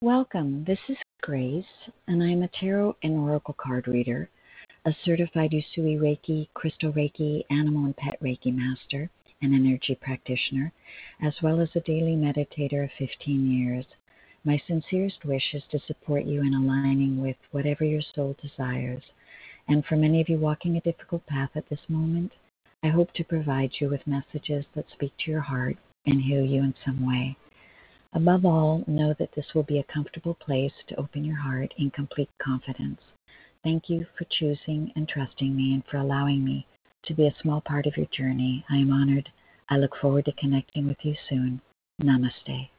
Welcome. This is Grace, and I'm a tarot and oracle card reader, a certified Usui Reiki, Crystal Reiki, animal and pet Reiki master, and energy practitioner, as well as a daily meditator of 15 years. My sincerest wish is to support you in aligning with whatever your soul desires. And for many of you walking a difficult path at this moment, I hope to provide you with messages that speak to your heart and heal you in some way. Above all, know that this will be a comfortable place to open your heart in complete confidence. Thank you for choosing and trusting me and for allowing me to be a small part of your journey. I am honored. I look forward to connecting with you soon. Namaste.